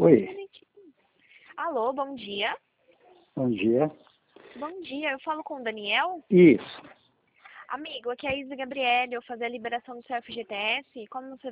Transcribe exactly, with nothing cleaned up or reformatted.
Oi, Alô, bom dia. bom dia. Bom dia, eu falo com o Daniel. Isso. Amigo, aqui é a Isa Gabriele, eu fazer a liberação do seu F G T S. Como você